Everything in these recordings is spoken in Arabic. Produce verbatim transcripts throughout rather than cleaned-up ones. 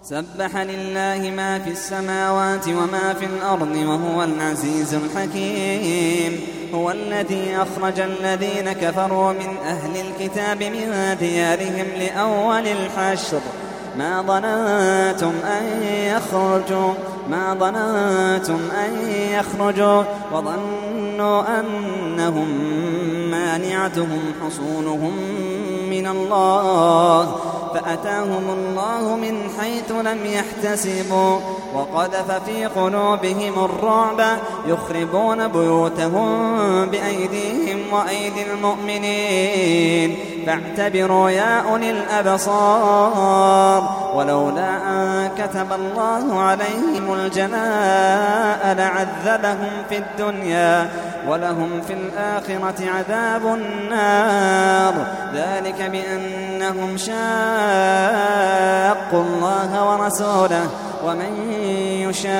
سبح لله ما في السماوات وما في الأرض وهو العزيز الحكيم. هو الذي أخرج الذين كفروا من أهل الكتاب من ديارهم لأول الحشر ما ظننتم أن يخرجوا ما ظننتم أن يخرجوا وظنوا أنهم مانعتهم حصونهم من الله فأتاهم الله من حيث لم يحتسبوا وقذف في قلوبهم الرعب يخربون بيوتهم بأيديهم وأيدي المؤمنين فاعتبروا يا أولي الأبصار ولولا أن كتب الله عليهم الجلاء لعذبهم في الدنيا ولهم في الآخرة عذاب النار ذلك بأنهم شاقوا الله ورسوله ومن يشاق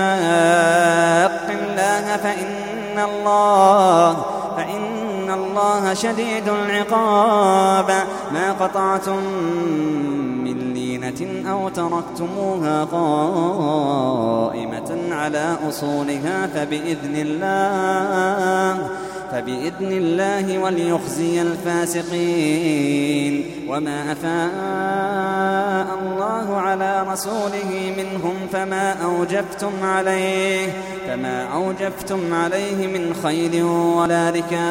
الله فإن الله فإن الله شديد العقاب ما قطعتم من لينة أو تركتموها قائمة على أصولها فبإذن الله فبإذن الله وليخزي الفاسقين وما أفاء الله على رسوله منهم فما أوجفتم عليه فما أوجفتم عليه من خيل ولا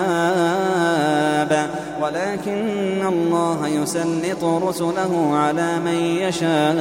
ركاب ولكن الله يسلط رسله على من يشاء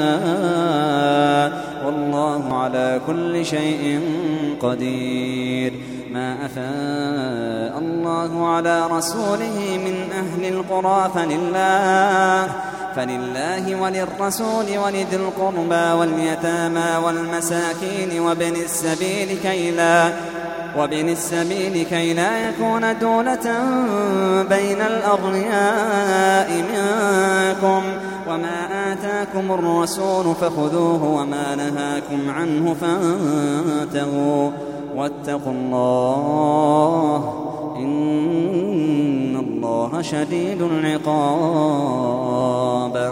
والله على كل شيء قدير. ما أفاء الله على رسوله من أهل القرى فلله فلله وللرسول ولذي القربى واليتامى والمساكين وابن السبيل كي لا وابن السبيل كي لا يكون دولة بين الأغنياء منكم وما آتاكم الرسول فخذوه وما نهاكم عنه فانتهوا واتقوا الله إن الله شديد العقاب.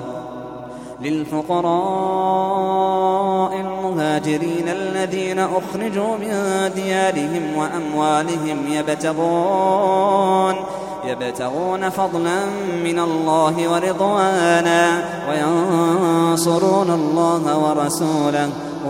للفقراء المهاجرين الذين أخرجوا من ديارهم وأموالهم يبتغون يبتغون فضلا من الله ورضوانا وينصرون الله ورسوله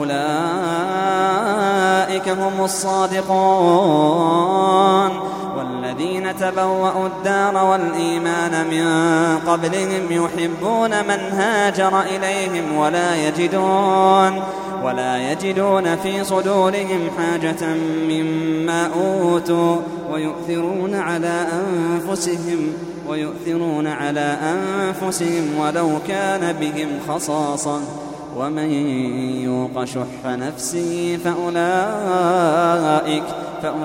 أولئك هم الصادقون والذين تبوأوا الدار والإيمان من قبلهم يحبون من هاجر إليهم ولا يجدون ولا يجدون في صدورهم حاجة مما أوتوا ويؤثرون على أنفسهم ويؤثرون على أنفسهم ولو كان بهم خصاصة ومن يوق شح نفسه فأولئك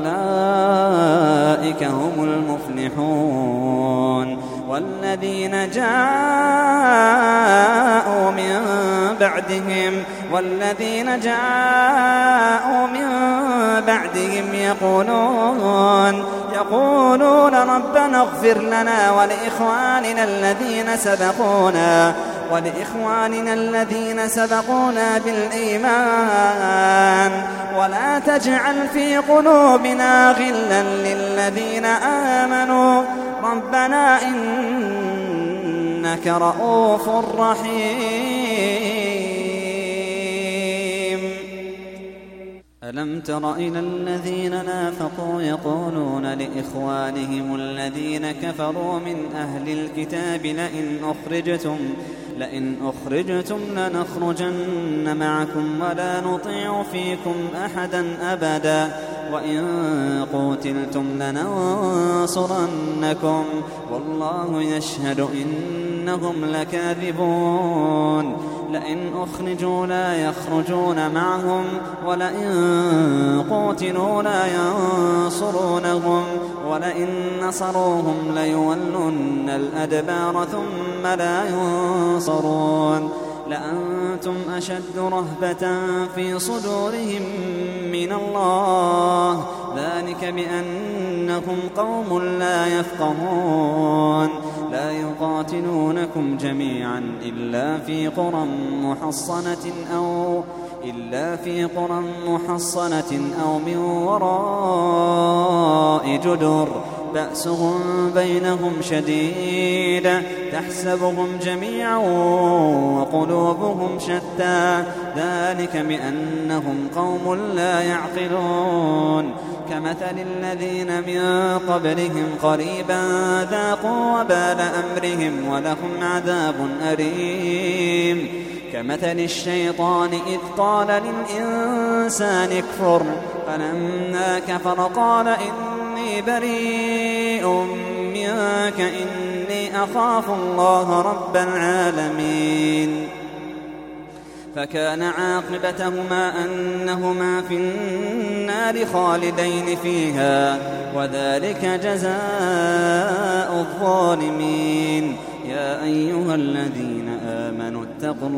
فأولئك هم المفلحون. والذين جاءوا من بعدهم والذين جاءوا من بعدهم يقولون يقولون ربنا اغفر لنا ولإخواننا الذين سبقونا ولإخواننا الذين سبقونا بالإيمان ولا تجعل في قلوبنا غلا للذين آمنوا ربنا إنك رؤوف رحيم. ألم تر إلى الذين نافقوا يقولون لإخوانهم الذين كفروا من أهل الكتاب لئن أخرجتم لئن أخرجتم لنخرجن معكم ولا نطيع فيكم أحدا أبدا وإن قوتلتم لننصرنكم والله يشهد إنهم لكاذبون. لئن أخرجوا لا يخرجون معهم ولئن قوتلوا لا ينصرونهم ولئن نصروهم ليولن الأدبار ثم لا ينصرون. لأنتم أشد رهبة في صدورهم من الله، ذلك بأنهم قوم لا يفقهون. لا يقاتلونكم جميعا إلا في قرى محصنة أو إلا في قرى محصنة أو من وراء جدر بأسهم بينهم شديد تحسبهم جميعا وقلوبهم شتى، ذلك بأنهم قوم لا يعقلون. كمثل الذين من قبلهم قريبا ذاقوا وبال أمرهم ولهم عذاب أليم. كمثل الشيطان إذ قال للإنسان اكفر فلما كفر قال إني بريء منك إني أخاف الله رب العالمين. فكان عاقبتهما أنهما في النار خالدين فيها، وذلك جزاء الظالمين. يا أيها الذين آمنوا اتقوا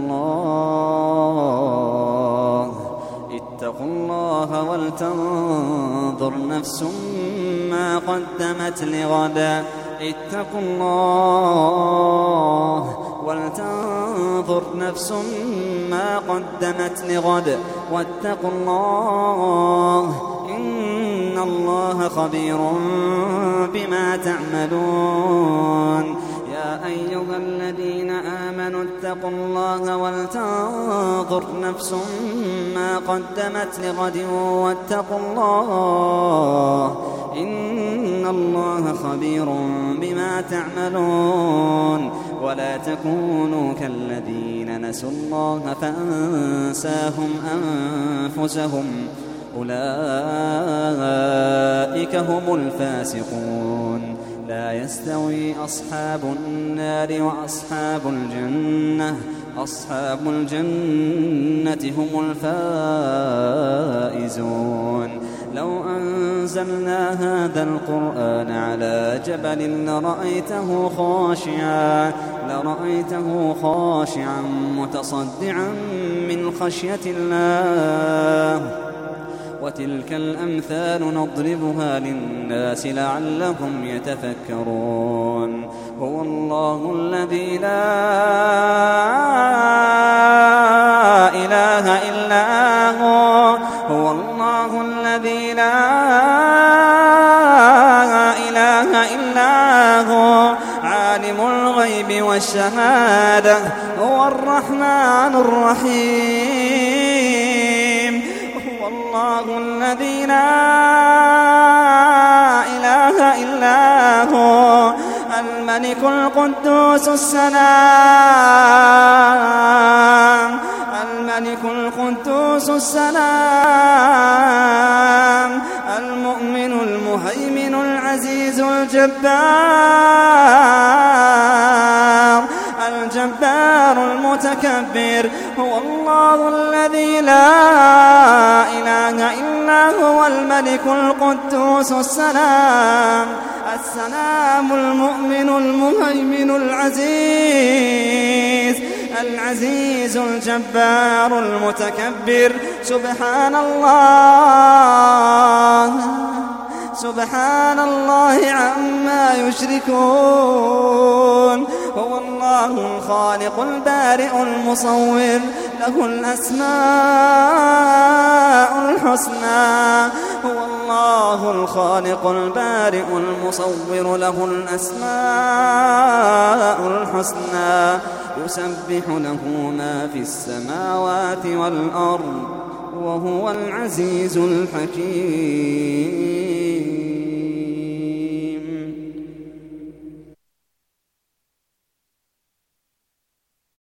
الله اتقوا الله ولتنظر نفس ما قدمت لغد اتقوا الله ولتنظر نفس ما قدمت لغد واتقوا الله إن الله خبير بما تعملون. يا أيها الذين آمنوا اتقوا الله ولتنظر نفس ما قدمت لغد واتقوا الله إن الله خبير بما تعملون. ولا تكونوا كالذين نسوا الله فأنساهم أنفسهم أولئك هم الفاسقون. لا يستوي أصحاب النار وأصحاب الجنة أصحاب الجنة هم الفائزون. لو أنزلنا هذا القرآن على جبل لرأيته خاشعا لرأيته خاشعا متصدعا من خشية الله. وتلك الأمثال نضربها للناس لعلهم يتفكرون. هو الله الذي لا إله إلا هو هو الله الذي لا إله إلا هو عالم الغيب والشهادة هو الرحمن الرحيم. هو الله الذي لا إله إلا هو الملك القدوس السلام الملك القدوس السلام المؤمن المهيمن العزيز الجبار الجبار المتكبر. هو الله الذي لا إله إلا هو الملك القدوس السلام السلام المؤمن المهيمن العزيز العزيز الجبار المتكبر. سبحان الله سبحان الله عما يشركون. هو الله الخالق البارئ المصور له الأسماء الحسنى. هو الله الخالق البارئ المصور له الأسماء الحسنى. يسبح له ما في السماوات والأرض وهو العزيز الحكيم.